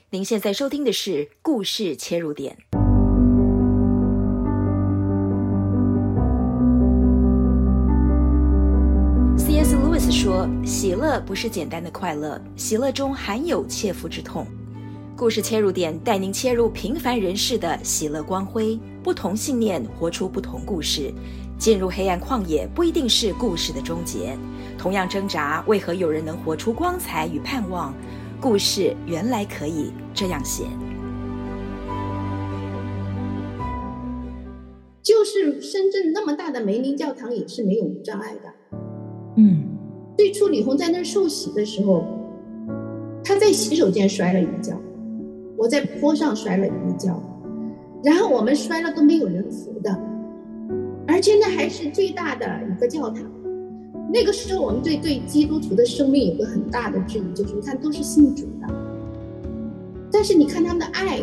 您现在收听的是故事切入点。C.S. Lewis 说，喜乐不是简单的快乐，喜乐中含有切肤之痛。故事切入点带您切入平凡人士的喜乐光辉，不同信念活出不同故事。进入黑暗旷野不一定是故事的终结，同样挣扎，为何有人能活出光彩与盼望？故事原来可以这样写。 就是深圳那么大的梅林教堂也是没有无障碍的。最初李红在那儿受洗的时候，他在洗手间摔了一跤，我在坡上摔了一跤，然后我们摔了都没有人扶的，而且那还是最大的一个教堂。那个时候我们对基督徒的生命有个很大的质疑，就是你看都是信主的，但是你看他们的爱。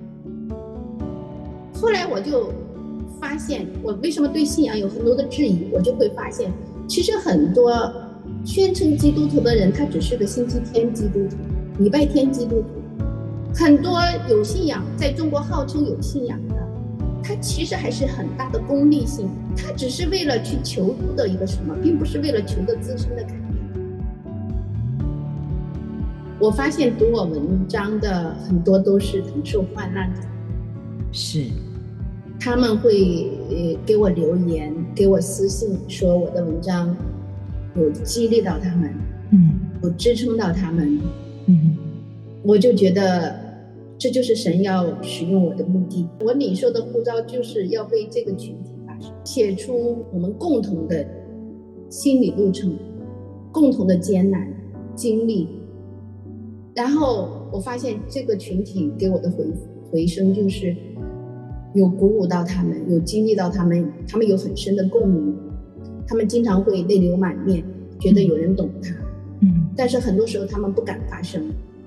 后来我就发现，我为什么对信仰有很多的质疑，我就会发现其实很多宣称基督徒的人，他只是个星期天基督徒，礼拜天基督徒。很多有信仰，在中国号称有信仰的，他其实还是很大的功利性，他只是为了去求助的一个什么，并不是为了求得自身的改变。我发现读我文章的很多都是很受患难的， 是他们会给我留言，给我私信说我的文章有激励到他们，有支撑到他们，我就觉得这就是神要使用我的目的。我领受的呼召就是要为这个群体发声，写出我们共同的心理路程，共同的艰难经历。然后我发现这个群体给我的回声就是有鼓舞到他们，有激励到他们，他们有很深的共鸣，他们经常会泪流满面，觉得有人懂他，但是很多时候他们不敢发声。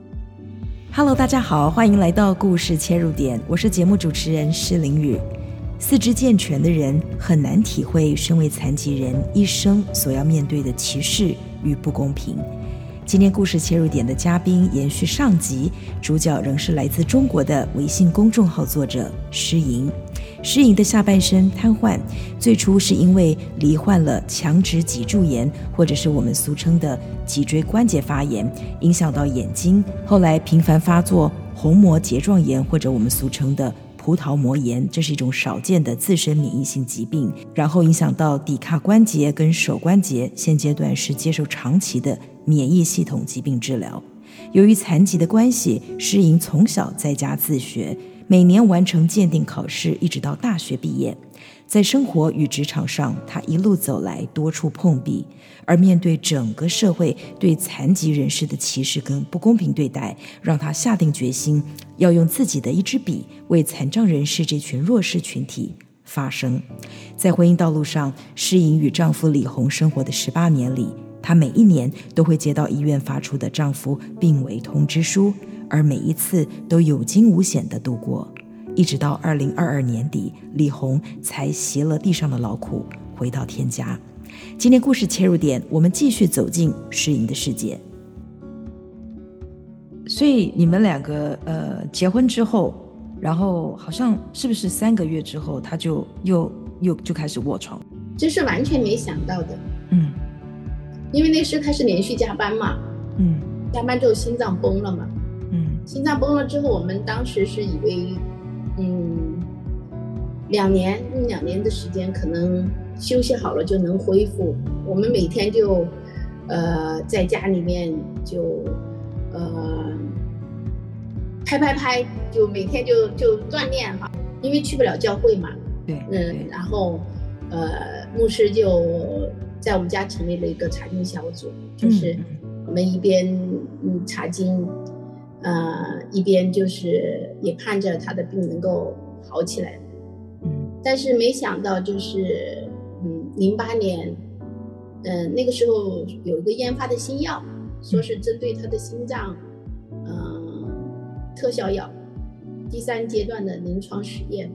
Hello， 大家好，欢迎来到故事切入点，我是节目主持人施玲宇。四肢健全的人很难体会身为残疾人一生所要面对的歧视与不公平。今天故事切入点的嘉宾延续上集，主角仍是来自中国的微信公众号作者施莹。施莹的下半身瘫痪，最初是因为罹患了强直脊柱炎，或者是我们俗称的脊椎关节发炎，影响到眼睛，后来频繁发作虹膜睫状炎，或者我们俗称的葡萄膜炎，这是一种少见的自身免疫性疾病，然后影响到骶髂关节跟手关节，现阶段是接受长期的免疫系统疾病治疗。由于残疾的关系，施莹从小在家自学，每年完成鉴定考试，一直到大学毕业。在生活与职场上，他一路走来多处碰壁，而面对整个社会对残疾人士的歧视跟不公平对待，让他下定决心要用自己的一支笔为残障人士这群弱势群体发声。在婚姻道路上，施莹与丈夫李红生活的18年里，她每一年都会接到医院发出的丈夫病危通知书，而每一次都有惊无险地度过，一直到2022年底，李红才息了地上的劳苦，回到天家。今天故事切入点，我们继续走进施莹的世界。所以你们两个结婚之后，然后好像是不是3个月之后，他就又开始卧床？ 这是完全没想到的。因为那时他是连续加班嘛，加班之后心脏崩了嘛，心脏崩了之后，我们当时是以为用2年的时间可能休息好了就能恢复。我们每天就在家里面就拍，就每天就锻炼哈，因为去不了教会嘛。 对， 然后牧师就在我们家成立了一个查经小组，就是我们一边查经，一边就是也盼着他的病能够好起来。但是没想到就是08年那个时候有一个研发的新药，说是针对他的心脏特效药，第3阶段的临床实验。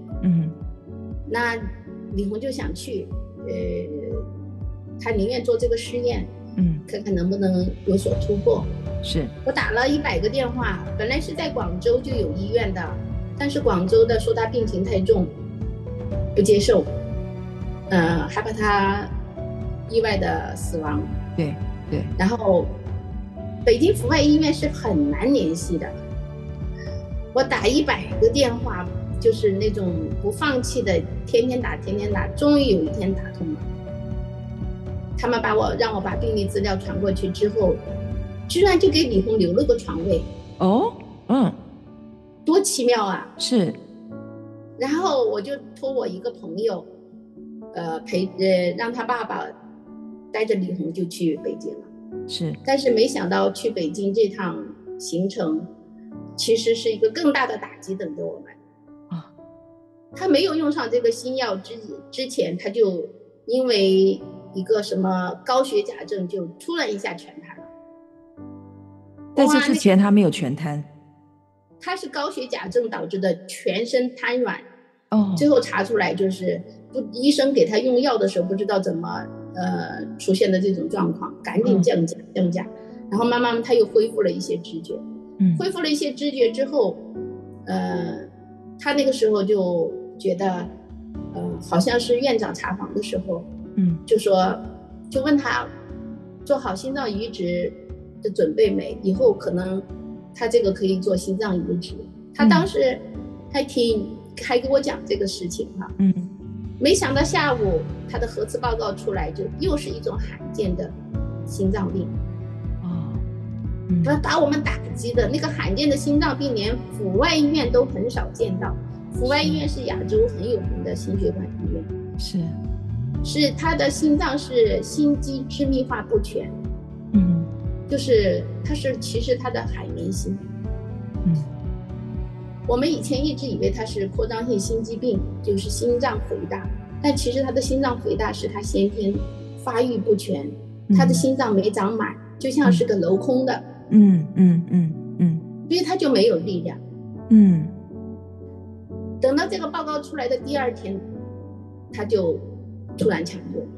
那李红就想去，他宁愿做这个试验， 看看能不能有所突破。 是我打了100个电话，本来是在广州就有医院的，但是广州的说他病情太重，不接受，害怕他意外的死亡。 对。 然后北京阜外医院是很难联系的，我打100个电话，就是那种不放弃的，天天打，终于有一天打通了。他们让我把病历资料传过去之后，居然就给李红留了个床位。多奇妙啊！ 是。 然后我就托我一个朋友，让他爸爸带着李红就去北京了。 是。但是没想到去北京这趟行程，其实是一个更大的打击等着我们。他没有用上这个新药之前，他就因为一个什么高血钾症就突然一下全瘫了。 在这之前他没有全瘫， 他是高血钾症导致的全身瘫软。最后查出来就是医生给他用药的时候不知道怎么出现的这种状况，赶紧降价，然后慢慢他又恢复了一些知觉。恢复了一些知觉之后，他那个时候就觉得好像是院长查房的时候，就问他做好心脏移植的准备没，以后可能他这个可以做心脏移植。他当时还给我讲这个事情哈。没想到下午他的核磁报告出来，就又是一种罕见的心脏病。把我们打击的那个罕见的心脏病，连阜外医院都很少见到。阜外医院是亚洲很有名的心血管医院，是他的心脏是心肌致密化不全，就是其实他的海绵心。我们以前一直以为他是扩张性心肌病，就是心脏肥大，但其实他的心脏肥大是他先天发育不全，他的心脏没长满，就像是个镂空的。所以他就没有力量。等到这个报告出来的第2天，他就突然抢救。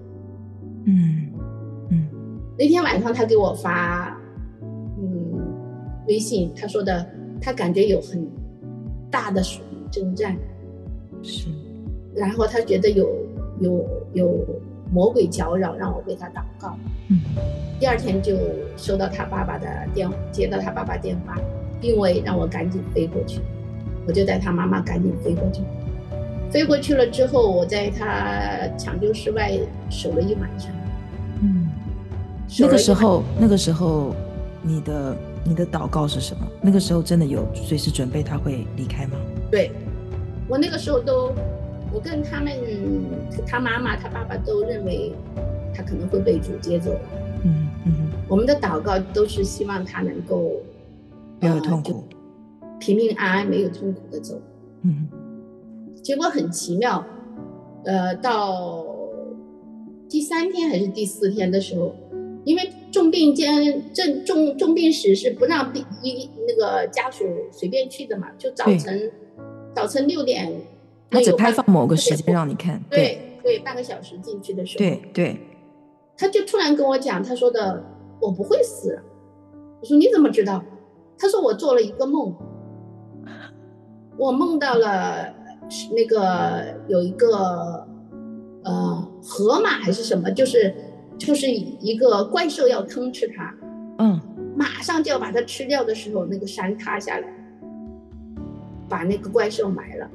那天晚上他给我发微信，他说的他感觉有很大的属灵征战，然后他觉得有魔鬼搅扰，让我为他祷告。第2天就收到他爸爸的接到他爸爸电话，病危，让我赶紧飞过去。我就带他妈妈赶紧飞过去。飞过去了之后，我在他抢救室外守了1晚上。 那个时候你的祷告是什么？那个时候真的有随时准备他会离开吗？ 对，我那个时候我跟他妈妈他爸爸都认为他可能会被主接走了。我们的祷告都是希望他能够没有痛苦， 平平安安没有痛苦的走。结果很奇妙，到第3天还是第4天的时候，因为重病室是不让那个家属随便去的嘛，就早晨6点， 他只开放某个时间让你看。 对，半个小时进去的时候， 对， 他就突然跟我讲，他说的我不会死。我说你怎么知道？他说我做了一个梦，我梦到了那个有一个河马还是什么，就是一个怪兽要吞吃它，马上就要把它吃掉的时候，那个山塌下来，把那个怪兽埋了。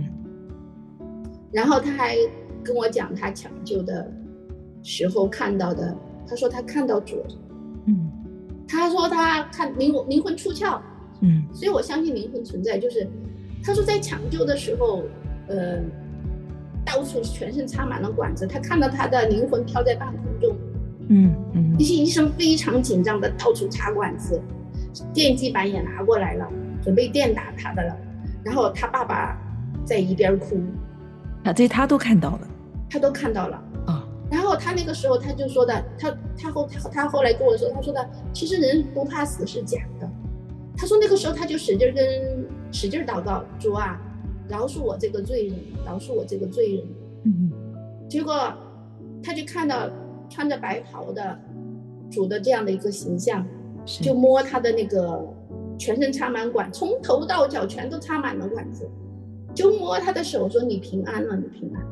然后他还跟我讲他抢救的时候看到的，他说他看到主，他说他看灵魂出窍，所以我相信灵魂存在。就是他说在抢救的时候，到处全身插满了管子，他看到他的灵魂飘在半空中。那些医生非常紧张的到处插管子，电击板也拿过来了，准备电打他的了。然后他爸爸在一边哭， 这他都看到了， 然后他那个时候他就说的，他后来跟我说，他说的其实人不怕死是假的。他说那个时候他就使劲祷告，主啊，饶恕我这个罪人，饶恕我这个罪人。结果他就看到穿着白袍的主的这样的一个形象，就摸他的那个全身插满管，从头到脚全都插满了管子，就摸他的手说你平安了，你平安。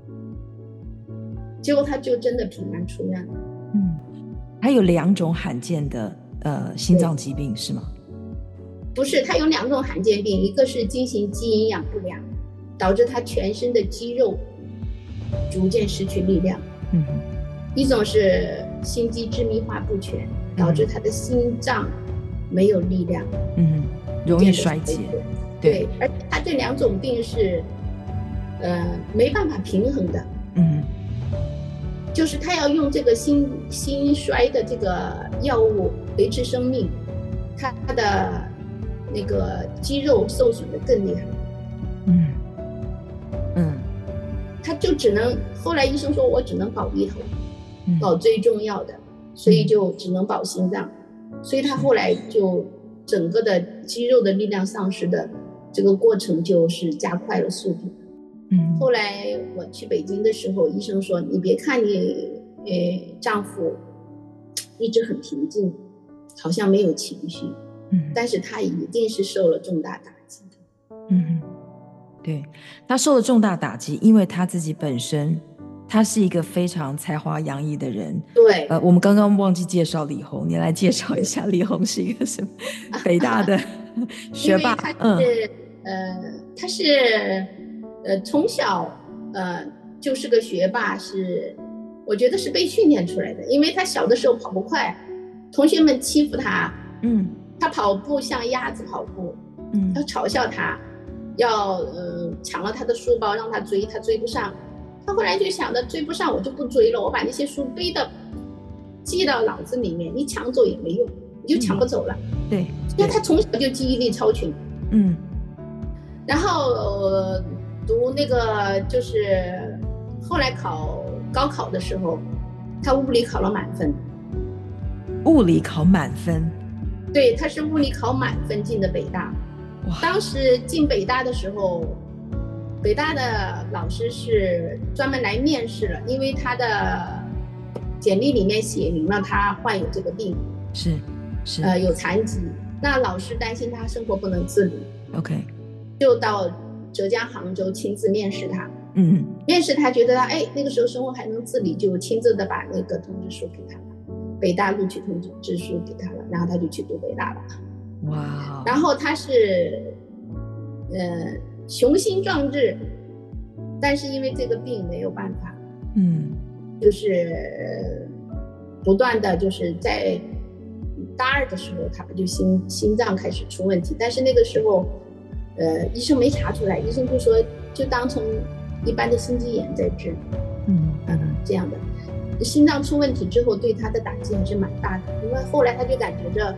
结果他就真的平安出院了。 他有2种罕见的心脏疾病是吗？ 不是，他有2种罕见病，一个是经型肌营养不良，导致他全身的肌肉逐渐失去力量。一种是心肌致密化不全，导致他的心脏没有力量， 容易衰竭。 对，而他这2种病是没办法平衡的。就是他要用这个心衰的这个药物维持生命，他的那个肌肉受损的更厉害。他就只能，后来医生说我只能保一头，保最重要的，所以就只能保心脏。所以他后来就整个的肌肉的力量丧失的这个过程就是加快了速度。后来我去北京的时候，医生说你别看你丈夫一直很平静，好像没有情绪，但是他一定是受了重大打击的。 对，他受了重大打击，因为他自己本身他是一个非常才华洋溢的人。 对， 我们刚刚忘记介绍李红，你来介绍一下李红是一个什么北大的学霸。 他是从小就是个学霸，我觉得是被训练出来的，因为他小的时候跑不快，同学们欺负他，他跑步像鸭子跑步，要嘲笑他，要抢了他的书包让他追，他追不上，他后来就想着追不上我就不追了，我把那些书记到脑子里面，你抢走也没用，你就抢不走了。 对， 因为他从小就记忆力超群。然后读那个就是后来考高考的时候，他物理考了满分。 物理考满分？ 对，他是物理考满分进的北大。当时进北大的时候，北大的老师是专门来面试了，因为他的简历里面写明了他患有这个病， 是有残疾。那老师担心他生活不能自理 ，OK， 就到浙江杭州亲自面试他。面试他觉得他那个时候生活还能自理，就亲自的把那个通知书给他了，北大录取通知书给他了，然后他就去读北大了。 哇！ 然后他是雄心壮志，但是因为这个病没有办法，就是不断的就是在大2的时候，他就心脏开始出问题，但是那个时候医生没查出来，医生就说就当成一般的心肌炎在治。这样的心脏出问题之后对他的打击还是蛮大的，因为后来他就感觉着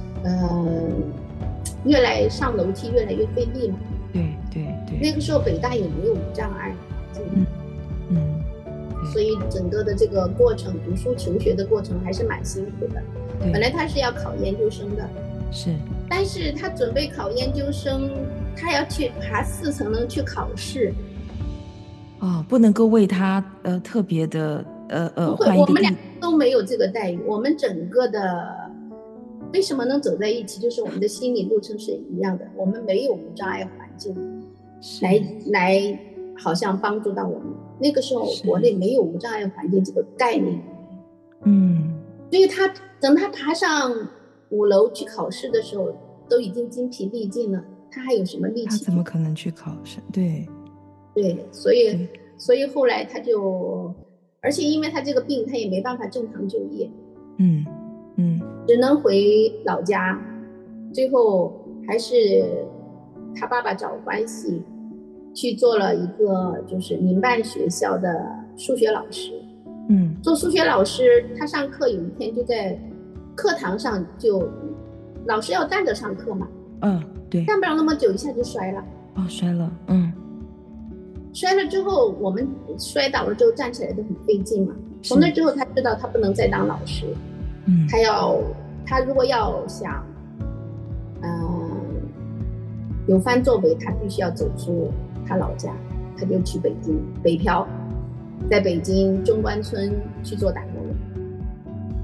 越来上楼梯越来越费力嘛。对，那个时候北大也没有无障碍环境，所以整个的这个过程，读书求学的过程还是蛮辛苦的。本来他是要考研究生的，但是他准备考研究生，他要去爬4层楼去考试。 不能够为他特别的换一个地。我们俩都没有这个待遇，我们整个的为什么能走在一起，就是我们的心理路程是一样的，我们没有无障碍环境来好像帮助到我们。那个时候国内没有无障碍环境这个概念，所以等他爬上5楼去考试的时候，都已经精疲力尽了，他还有什么力气？ 他怎么可能去考试？对， 所以后来他就，而且因为他这个病，他也没办法正常就业，只能回老家。最后还是他爸爸找关系去做了一个就是民办学校的数学老师。做数学老师，他上课有一天就在课堂上，就老师要站着上课嘛， 对， 站不了那么久，一下就摔了。 摔了， 摔了之后，我们摔倒了之后站起来都很费劲嘛。从那之后，他知道他不能再当老师，他如果要想，有番作为，他必须要走出他老家，他就去北京北漂，在北京中关村去做打工人。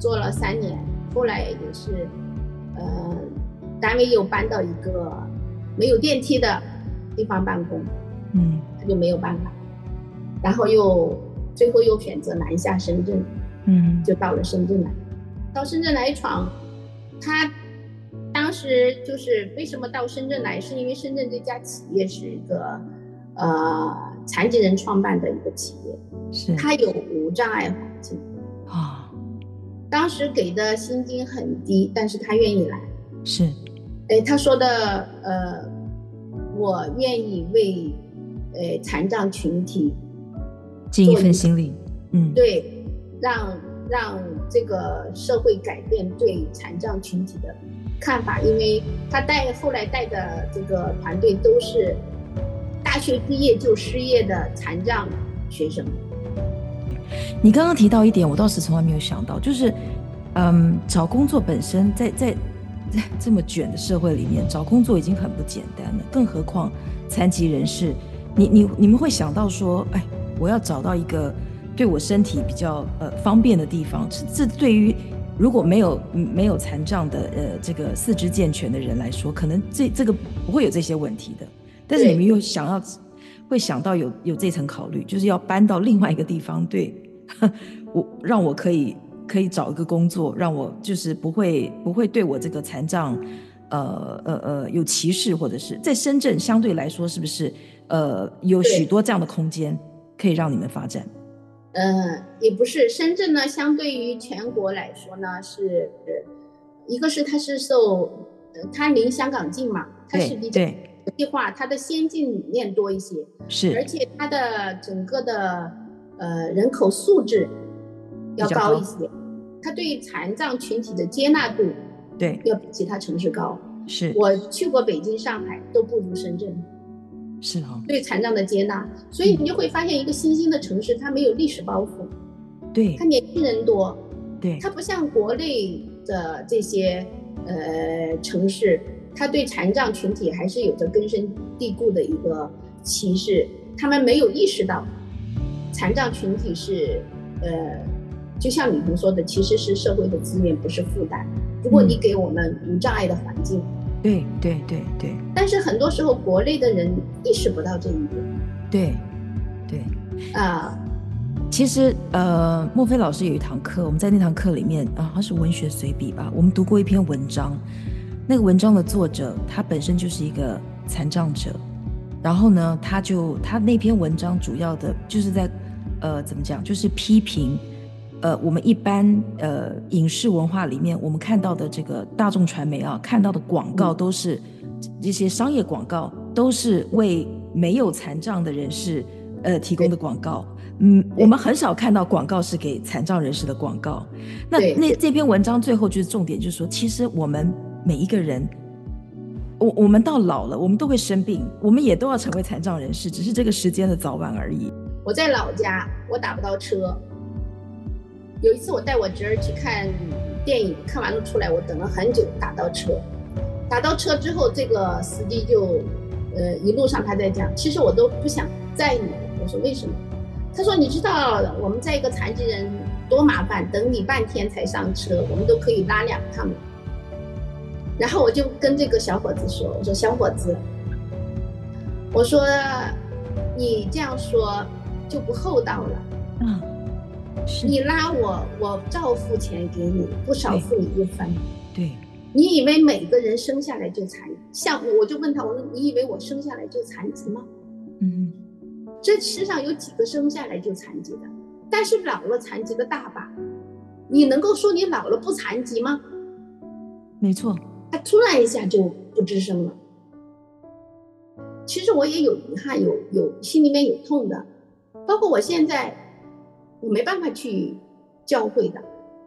做了3年，后来也是单位又搬到一个没有电梯的地方办公，他就没有办法，然后最后又选择南下深圳，就到了深圳来。到深圳来闯，他当时就是为什么到深圳来，是因为深圳这家企业是一个残疾人创办的一个企业，是他有无障碍环境啊。当时给的薪金很低，但是他愿意来，是，他说的我愿意为残障群体尽一份心力， 对，让这个社会改变对残障群体的看法，因为他后来带的这个团队都是大学毕业就失业的残障学生。 你刚刚提到一点，我倒是从来没有想到，就是找工作本身在这么卷的社会里面，找工作已经很不简单了，更何况残疾人士，你们会想到说，我要找到一个对我身体比较方便的地方，这对于如果没有残障的这个四肢健全的人来说，可能这个不会有这些问题的。但是你们又会想到有这层考虑，就是要搬到另外一个地方，对，让我可以找一个工作，让我就是不会对我这个残障有歧视，或者是在深圳相对来说是不是有许多这样的空间可以让你们发展？ 也不是，深圳呢，相对于全国来说呢，是一个是它是它离香港近嘛，它是比较国际化，它的先进理念多一些，是，而且它的整个的人口素质要高一些，它对残障群体的接纳度对要比其他城市高。是，我去过北京、上海，都不如深圳。是啊，对残障的接纳，所以你就会发现一个新兴的城市，它没有历史包袱，对，它年轻人多，对，它不像国内的这些城市，它对残障群体还是有着根深蒂固的一个歧视，他们没有意识到残障群体是就像李彤说的，其实是社会的资源，不是负担。如果你给我们无障碍的环境，对，但是很多时候国内的人意识不到这一点。对其实莫非老师有一堂课，我们在那堂课里面它是文学随笔吧，我们读过一篇文章，那个文章的作者他本身就是一个残障者，然后呢他那篇文章主要的就是在怎么讲，就是批评我们一般影视文化里面我们看到的这个大众传媒看到的广告都是这些商业广告，都是为没有残障的人士提供的广告。我们很少看到广告是给残障人士的广告。那这篇文章最后就是重点，就是说其实我们每一个人我们到老了，我们都会生病，我们也都要成为残障人士，只是这个时间的早晚而已。 我在老家我打不到车，有一次我带我侄儿去看电影，看完了出来我等了很久，打到车之后，这个司机就一路上他在讲，其实我都不想载你。我说为什么？他说你知道我们载一个残疾人多麻烦，等你半天才上车，我们都可以拉2趟。然后我就跟这个小伙子说，我说小伙子，我说你这样说就不厚道了。你拉我照付钱给你，不少付你1分。对，你以为每个人生下来就残疾？我就问他，我说你以为我生下来就残疾吗？这世上有几个生下来就残疾的？但是老了残疾的大把，你能够说你老了不残疾吗？ 没错， 他突然一下就不吱声了。其实我也有遗憾，有心里面有痛的，包括我现在我没办法去教会的，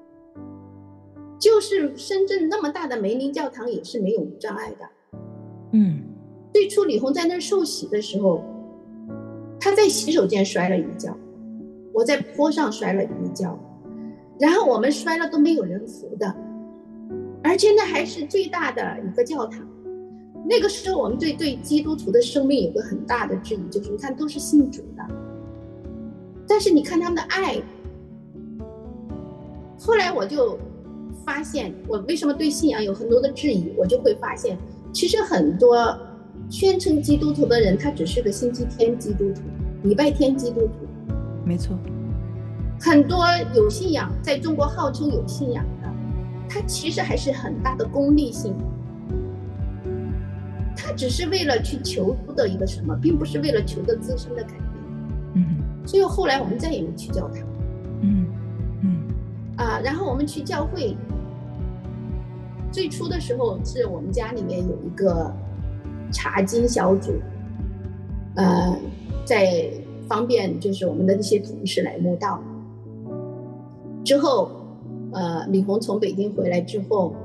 就是深圳那么大的梅林教堂也是没有无障碍的。最初李红在那儿受洗的时候，他在洗手间摔了一跤，我在坡上摔了一跤，然后我们摔了都没有人扶的，而且那还是最大的一个教堂。那个时候我们对基督徒的生命有个很大的质疑，就是你看都是信主的，但是你看他们的爱。后来我就发现，我为什么对信仰有很多的质疑，我就会发现，其实很多宣称基督徒的人，他只是个星期天基督徒，礼拜天基督徒。 没错， 很多有信仰，在中国号称有信仰的，他其实还是很大的功利性。他只是为了去求的一个什么，并不是为了求的自身的改变。所以后来我们再也没去教堂。然后我们去教会，最初的时候是我们家里面有一个查经小组，在方便就是我们的那些同事来慕道。之后，李红从北京回来之后，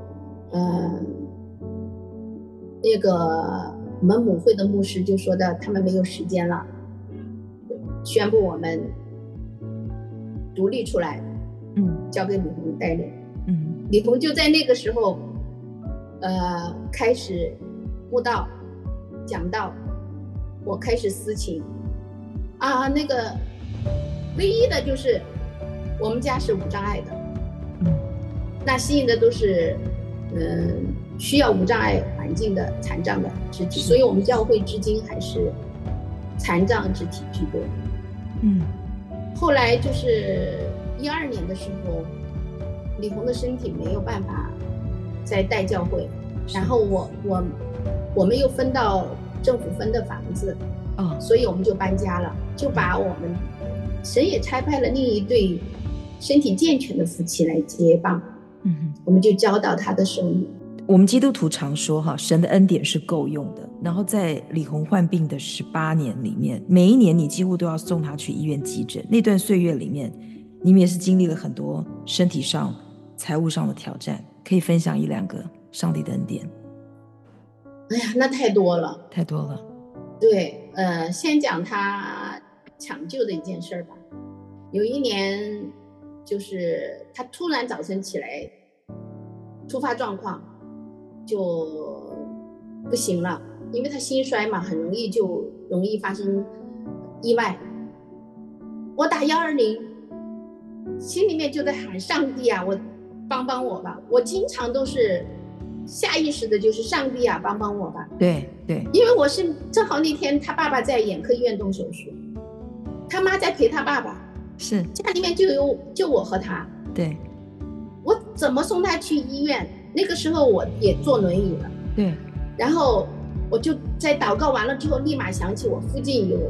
那个我们母会的牧师就说的，他们没有时间了，宣布我们独立出来，交给李红带领。李红就在那个时候，开始慕道、讲道，我开始私情。那个唯一的就是我们家是无障碍的，那吸引的都是需要无障碍环境的残障的肢体，所以我们教会至今还是残障肢体居多。后来就是12年的时候，李红的身体没有办法再带教会，然后我们又分到政府分的房子，所以我们就搬家了，就把我们神也差派了另一对身体健全的夫妻来接棒，我们就交到他的手里。 我们基督徒常说神的恩典是够用的，然后在李红患病的18年里面，每一年你几乎都要送他去医院急诊，那段岁月里面你们也是经历了很多身体上财务上的挑战，可以分享1-2个上帝的恩典？ 哎呀，那太多了， 太多了。 对，先讲他抢救的一件事吧。有一年，就是他突然早晨起来，突发状况，就不行了，因为他心衰嘛，很容易发生意外。我打120，心里面就在喊上帝啊，我帮帮我吧。我经常都是下意识的就是上帝啊，帮帮我吧。 对， 因为我是正好那天他爸爸在眼科医院动手术，他妈在陪他爸爸， 是家里面就我和他。 对， 我怎么送他去医院？那个时候我也坐轮椅了。 对， 然后我就在祷告完了之后，立马想起我附近有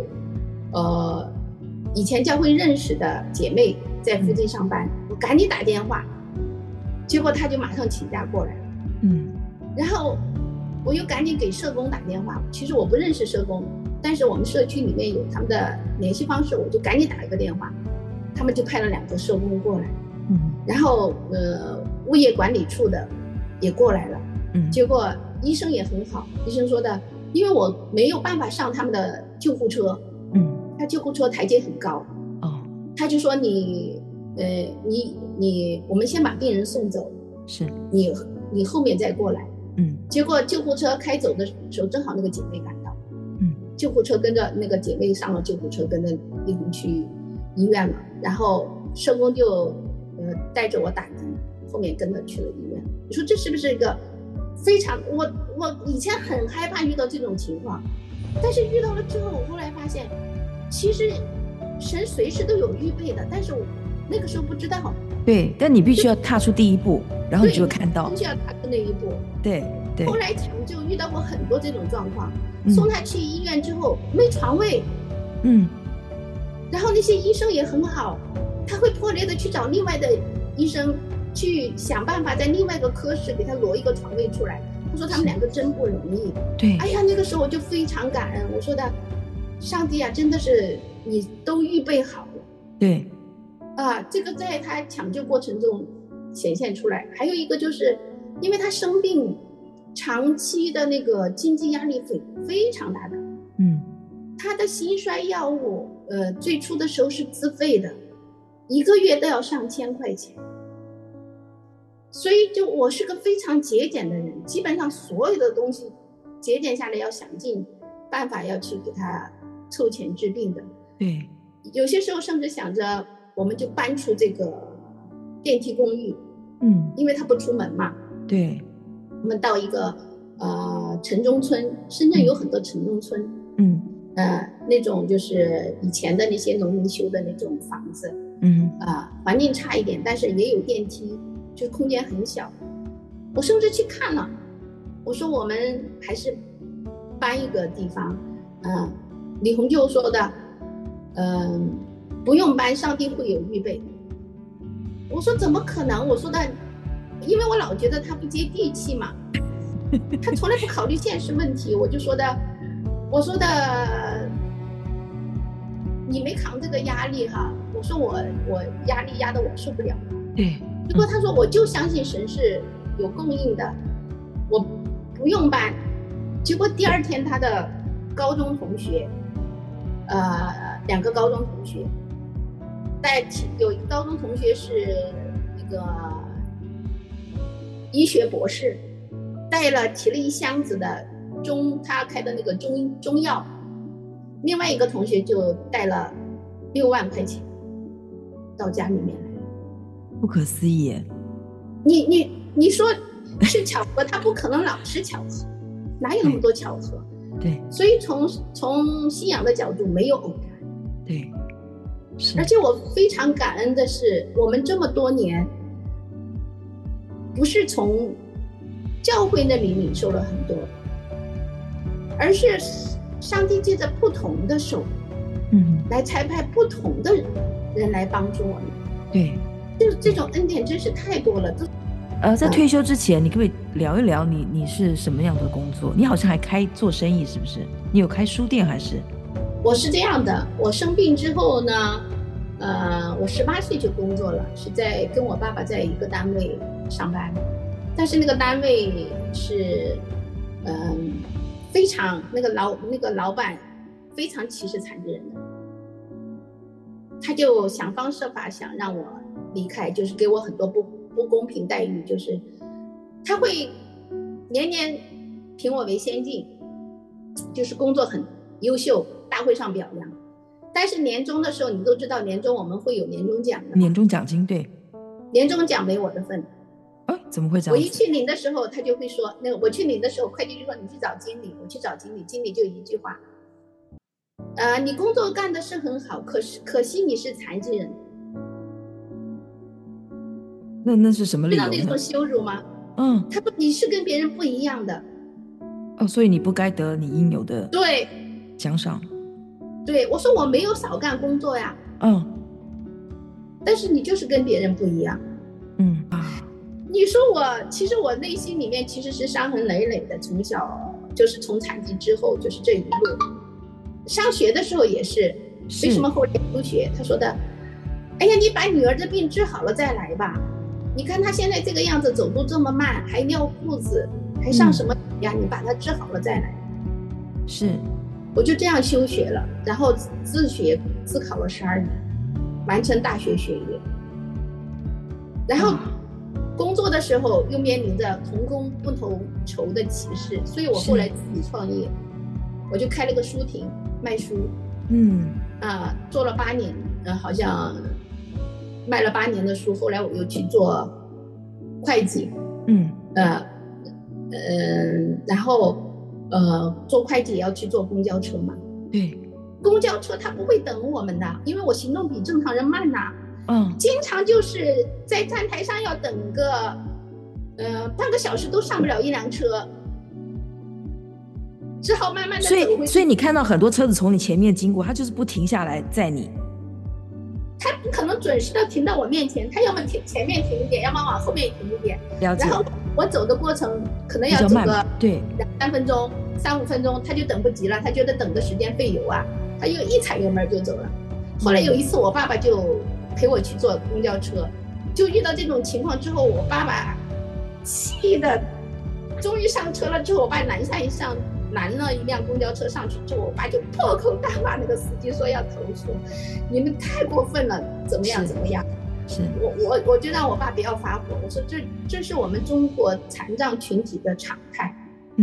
以前教会认识的姐妹在附近上班，我赶紧打电话，结果他就马上请假过来了。然后我又赶紧给社工打电话，其实我不认识社工，但是我们社区里面有他们的联系方式，我就赶紧打一个电话，他们就派了2个社工过来。然后物业管理处的也过来了。结果医生也很好，医生说的，因为我没有办法上他们的救护车，他救护车台阶很高，他就说我们先把病人送走，是你后面再过来。结果救护车开走的时候，正好那个姐妹赶到，救护车跟着那个姐妹上了救护车，跟着李红去医院了，然后社工就带着我打的，后面跟着去了医院。你说这是不是一个非常，我以前很害怕遇到这种情况，但是遇到了之后，我后来发现其实神随时都有预备的，但是我那个时候不知道。 对，但你必须要踏出第一步，然后你就会看到， 必须要踏出那一步。 对， 后来抢救遇到过很多这种状况，送他去医院之后没床位，然后那些医生也很好，他会破裂的去找另外的医生去想办法在另外一个科室给他挪一个床位出来。他说他们2个真不容易。对，哎呀，那个时候我就非常感恩，我说的上帝啊，真的是你都预备好了。对，这个在他抢救过程中显现出来。还有一个就是因为他生病长期的那个经济压力非常大的，他的心衰药物最初的时候是自费的，1个月都要上1000块钱，所以就我是个非常节俭的人，基本上所有的东西节俭下来要想尽办法要去给他凑钱治病的。对，有些时候甚至想着我们就搬出这个电梯公寓， 因为他不出门嘛。 对， 我们到一个城中村，深圳有很多城中村，那种就是以前的那些农民修的那种房子，环境差一点，但是也有电梯，就是空间很小。我甚至去看了，我说我们还是搬一个地方。李红就说的，不用搬，上帝会有预备。我说怎么可能？我说的，因为我老觉得他不接地气嘛，他从来不考虑现实问题。我说的，你没扛这个压力哈。我说我压力压得我受不了。 对。 结果他说我就相信神是有供应的，我不用搬。结果第二天他的高中同学，2个高中同学，有一个高中同学是那个医学博士，提了一箱子的他开的那个中药，另外一个同学就带了6万块钱到家里面来。 不可思议。 你说是巧合，他不可能老是巧合，哪有那么多巧合？ 对， 所以从信仰的角度没有偶然。 对， 而且我非常感恩的是，我们这么多年不是从教会那里领受了很多，而是上帝借着不同的手，来差派不同的人来帮助我们。 对， 这种恩典真是太多了。 在退休之前，你可不可以聊一聊你是什么样的工作？你好像还做生意，是不是？你有开书店还是？ 我是这样的，我生病之后呢，我18岁就工作了，是跟我爸爸在一个单位上班，但是那个单位是，非常那个老板非常歧视残疾人的，他就想方设法想让我离开，就是给我很多不公平待遇，就是他会年年评我为先进，就是工作很优秀，大会上表扬。但是年终的时候，你都知道，年终我们会有年终奖的， 年终奖金，对， 年终奖没我的份。 怎么会这样？ 我一去领的时候，他就会说，我去领的时候，会计就说你去找经理，我去找经理，经理就一句话，你工作干的是很好，可惜你是残疾人。 那是什么理由呢？ 知道那种羞辱吗？他说你是跟别人不一样的， 所以你不该得你应有的奖赏。 对，我说我没有少干工作呀，但是你就是跟别人不一样。你说其实我内心里面其实是伤痕累累的，从小就是从残疾之后就是这一路，上学的时候也是，为什么后来休学？他说的，哎呀，你把女儿的病治好了再来吧。你看他现在这个样子，走路这么慢，还尿裤子，还上什么呀？你把他治好了再来。 是， 我就这样休学了，然后自考了12年，完成大学学业。然后工作的时候又面临着同工不同酬的歧视，所以我后来自己创业，我就开了个书亭卖书。做了8年，好像卖了8年的书，后来我又去做会计，然后做会计也要去坐公交车嘛。 对， 公交车他不会等我们的，因为我行动比正常人慢呐。经常就是在站台上要等个半个小时都上不了一辆车，只好慢慢的走回去。 所以你看到很多车子从你前面经过，他就是不停下来载你。 他不可能准时的停到我面前，他要么前面停一点，要么往后面停一点。 了解。 然后我走的过程可能要走个2-3分钟、3-5分钟，他就等不及了，他觉得等的时间费油啊，他又一踩油门就走了。后来有一次我爸爸就陪我去坐公交车，就遇到这种情况之后，我爸爸气的终于上车了之后，我爸拦了一辆公交车上去之后，我爸就破口大骂那个司机，说要投诉，你们太过分了，怎么样怎么样。 是我就让我爸不要发火，我说这是我们中国残障群体的常态。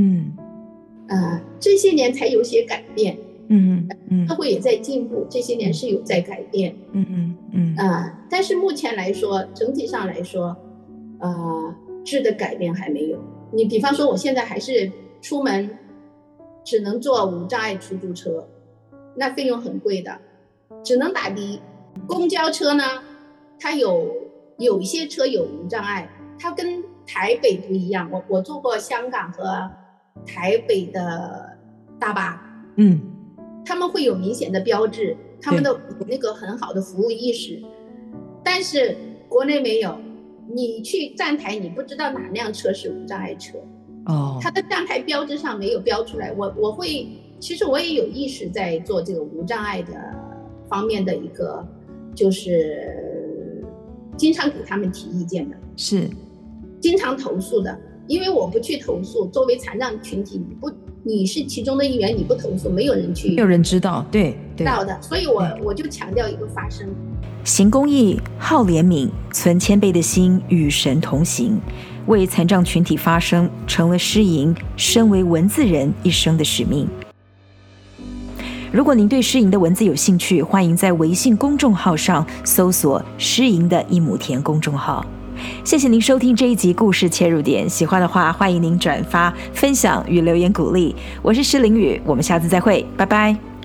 这些年才有些改变。社会也在进步，这些年是有在改变。但是目前来说，整体上来说， 质的改变还没有。你比方说我现在还是出门只能坐无障碍出租车，那费用很贵的，只能打的。公交车呢，它有一些车有无障碍，它跟台北不一样。我坐过香港和台北的大巴，他们会有明显的标志，他们的有那个很好的服务意识，但是国内没有。你去站台，你不知道哪辆车是无障碍车，它的站台标志上没有标出来。其实我也有意识在做这个无障碍的方面的一个，就是经常给他们提意见的， 是经常投诉的。因为我不去投诉，作为残障群体，你是其中的一员，你不投诉，没有人知道，对的。所以我就强调一个发声。 行公益，好怜悯，存谦卑的心，与神同行，为残障群体发声，成了诗莹身为文字人一生的使命。如果您对诗莹的文字有兴趣，欢迎在微信公众号上搜索诗莹的一亩田公众号。谢谢您收听这一集故事切入点，喜欢的话欢迎您转发、分享与留言鼓励。我是施凌雨，我们下次再会，拜拜。